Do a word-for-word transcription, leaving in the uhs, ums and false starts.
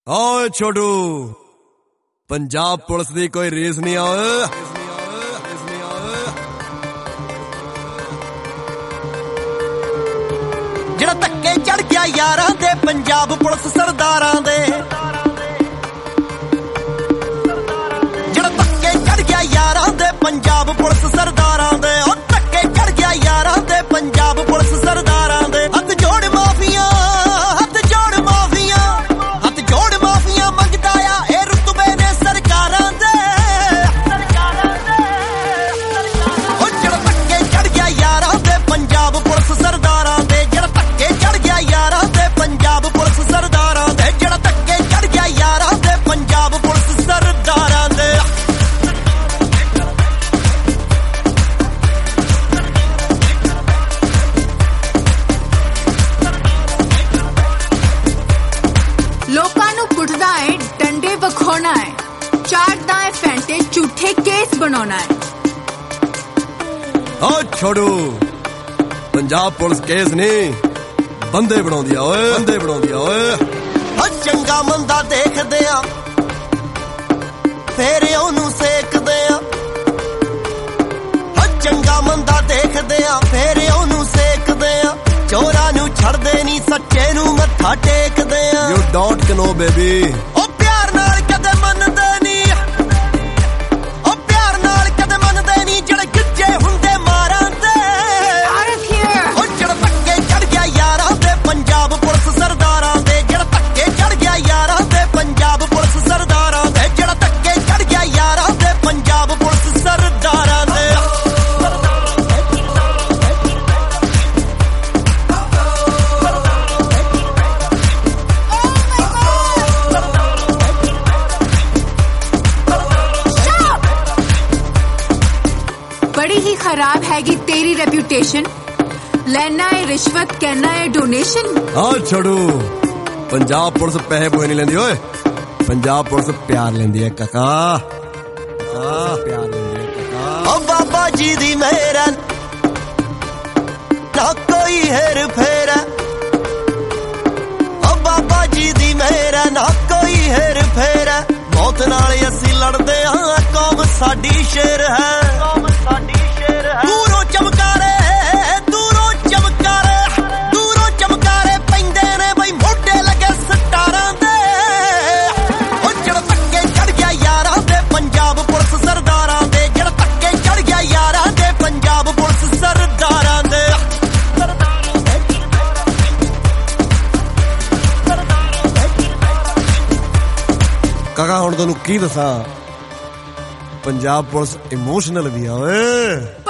ਓਏ ਛੋਟੂ ਪੰਜਾਬ ਪੁਲਿਸ ਦੀ ਕੋਈ ਰੀਸ ਨਹੀਂ ਆ ਓਏ। ਜਿਹੜਾ ਧੱਕੇ ਚੜ ਗਿਆ ਯਾਰਾਂ ਦੇ ਪੰਜਾਬ ਪੁਲਿਸ ਸਰਦਾਰਾਂ ਦੇ, ਜਿਹੜਾ ਧੱਕੇ ਚੜ ਗਿਆ ਯਾਰਾਂ ਦੇ ਪੰਜਾਬ ਪੁਲਿਸ ਸਰਦਾਰਾਂ ਦੇ, ਉਹ ਧੱਕੇ ਚੜ ਗਿਆ ਯਾਰਾਂ ਦੇ ਪੰਜਾਬ ਪੁਲਿਸ ਸਰਦਾਰਾਂ ਦੇ। ਹੱਥ ਜੋੜ ਮਾਫੀਆਂ, ਹੱਥ ਜੋੜ ਮਾਫੀਆਂ, ਹੱਥ ਜੋੜ ਮਾਫੀਆਂ ਮੰਗਦਾ ਆ ਇਹ ਰੁਤਬੇ ਨੇ ਸਰਕਾਰਾਂ ਦੇ। ਉਹ ਜਿਹੜਾ ਧੱਕੇ ਚੜ ਗਿਆ ਯਾਰਾਂ ਦੇ ਪੰਜਾਬ ਪੁਲਿਸ ਸਰਦਾਰਾਂ ਦੇ, ਜਿਹੜਾ ਧੱਕੇ ਚੜ ਗਿਆ ਯਾਰਾਂ ਦੇ ਪੰਜਾਬ ਪੁਲਿਸ ਸਰਦਾਰਾਂ ਦੇ, ਜਿਹੜਾ ਧੱਕੇ ਚੜ ਗਿਆ ਯਾਰਾਂ ਦੇ ਪੰਜਾਬ ਪੁਲਿਸ ਸਰਦਾਰਾਂ ਦੇ। ਲੋਕਾਂ ਨੂੰ ਕੁੱਟਦਾ ਏ, ਡੰਡੇ ਵਿਖਾਉਣਾ ਏ, ਚਾੜਦਾ ਏ ਫੈਂਟੇ, ਝੂਠੇ ਕੇਸ ਬਣਾਉਣਾ ਏ। ਓ ਛੋਟੂ ਪੰਜਾਬ ਪੁਲਿਸ ਕੇਸ ਨਹੀਂ ਬੰਦੇ ਬਣਾਉਂਦੀ ਆ ਓਏ, ਬੰਦੇ ਬਣਾਉਂਦੀ ਆ ਓਏ। ਓ ਚੰਗਾ ਮੰਦਾ ਦੇਖਦੇ ਆ ਫੇਰ ਉਹਨੂੰ ਸੇਕਦੇ ਆ, ਓ ਚੰਗਾ ਮੰਦਾ ਦੇਖਦੇ ਆ ਫੇਰ ਉਹਨੂੰ ਸੇਕਦੇ ਆ। ਚੋਰਾਂ ਨੂੰ ਛੱਡਦੇ ਨਹੀਂ ਸੱਚੇ ਨੂੰ ਮੱਥਾ ਟੇਕਦੇ ਆ। ਯੂ ਡੋਂਟ ਨੋ ਬੇਬੀ, ਉਹ ਪਿਆਰ ਨਾਲ ਕਦੇ ਮੰਨਦੇ ਨਹੀਂ, ਉਹ ਪਿਆਰ ਨਾਲ ਕਦੇ ਮੰਨਦੇ ਨਹੀਂ ਜਿਹੜੇ ਗਿੱਜੇ ਹੁੰਦੇ ਮਾਰਾਂ ਦੇ। ਉਹ ਜਿਹੜਾ ਧੱਕੇ ਚੜ ਗਿਆ ਯਾਰਾਂ ਦੇ ਪੰਜਾਬ ਪੁਲਿਸ ਸਰਦਾਰਾਂ ਦੇ, ਜਿਹੜਾ ਧੱਕੇ ਚੜ ਗਿਆ ਯਾਰਾਂ ਦੇ ਪੰਜਾਬ ਪੁਲਿਸ ਸਰਦਾਰਾਂ ਦੇ, ਜਿਹੜਾ ਧੱਕੇ ਚੜ ਗਿਆ ਯਾਰਾਂ ਦੇ ਪੰਜਾਬ ਪੁਲਿਸ ਸਰਦਾਰਾਂ ਦੇ। बड़ी ही खराब हैगी तेरी रेप्यूटेशन, लेना है रिश्वत कहना है डोनेशन। हाँ छोड़ू पंजाब पुलिस पैसे पोए नहीं लेंदी ओए, पंजाब पुलिस प्यार लेंदी है काका, प्यार लेंदी है काका। ओ बाबा जी दी मेहर ना कोई हेर फेर, ओ बाबा जी दी मेहर ना कोई हेर फेर। मौत नाल असीं लड़दे हां, कौम साडी शेर है, कौम साडी शेर है। दूरों चमकारे, दूरों चमकारे, दूरों चमकारे पैंदे ने बई मोढे लगे सटारां दे। ओ ਜਿਹੜਾ ਧੱਕੇ ਚੜ ਗਿਆ ਯਾਰਾਂ ਦੇ ਪੰਜਾਬ ਪੁਲਿਸ ਸਰਦਾਰਾਂ ਦੇ, ਜਿਹੜਾ ਧੱਕੇ ਚੜ ਗਿਆ ਯਾਰਾਂ ਦੇ ਪੰਜਾਬ ਪੁਲਿਸ ਸਰਦਾਰਾਂ ਦੇ। ਕਾਕਾ ਹੁਣ ਤੈਨੂੰ ਕੀ ਦੱਸਾਂ, ਪੰਜਾਬ ਪੁਲਿਸ ਇਮੋਸ਼ਨਲ ਵੀ ਆ ਓਏ।